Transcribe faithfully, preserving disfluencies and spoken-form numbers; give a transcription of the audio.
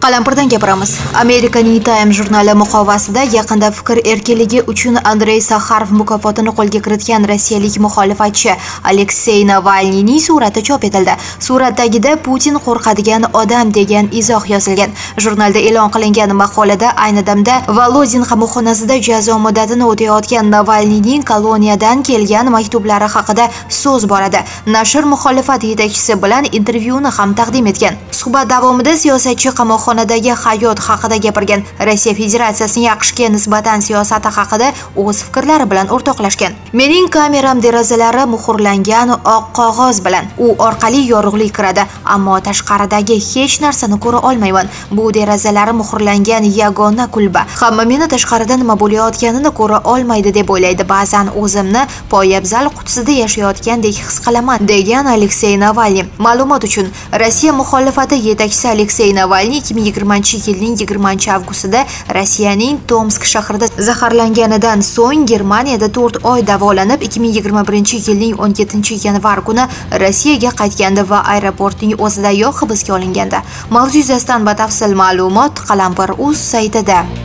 Qalampirdan gapiramiz. Amerikaning Time jurnali muqovasida yaqinda fikr erkinligi uchun Andrey Sakharov mukofotini qo'lga kiritgan rossiyalik muxolifatchi Aleksey Navalniyning surati chop etildi. Surat tagida Putin qo'rqadigan odam degan izoh yozilgan. Jurnalda e'lon qilingan maqolada ayni damda Volodin qamoqxonasida jazo muddatini o'tayotgan Navalniyning koloniyadan kelgan maktublari haqida so'z boradi. Nashr muxolifat yetakchisi bilan intervyuni ham taqdim etgan. Suhbat davomida siyosatchi qamoqxonadagi hayot haqida gapirgan. Rossiya Federatsiyasining AQShga nisbatan siyosati haqida o'z fikrlari bilan o'rtoqlashgan. Mening kameram derazalari muhrlangan oq qog'oz bilan. U orqali yorug'lik kiradi, ammo tashqaridagi hech narsani ko'ra olmayman. Bu derazalari muhrlangan yagona kulba. Hamma meni tashqarida nima bo'layotganini ko'ra olmaydi deb o'ylaydi. Ba'zan o'zimni poyabzal qutisida yashayotgandek his qilaman, degan Aleksey Navalniy. Ma'lumot uchun, Rossiya muxolifati yetakchisi Aleksey Navalniy ikki ming yigirmanchi yilning yigirmanchi avgustida Rossiyaning Tomsk shahrida zaharlanganidan so'ng Germaniyada to'rt oy davolanib, ikki ming yigirma birinchi yilning o'n yettinchi yanvar kuni Rossiyaga qaytgandi va aeroportning o'zidayoq hibsga olingandi. Mavzu yuzasidan batafsil ma'lumot Qalampir.uz saytida.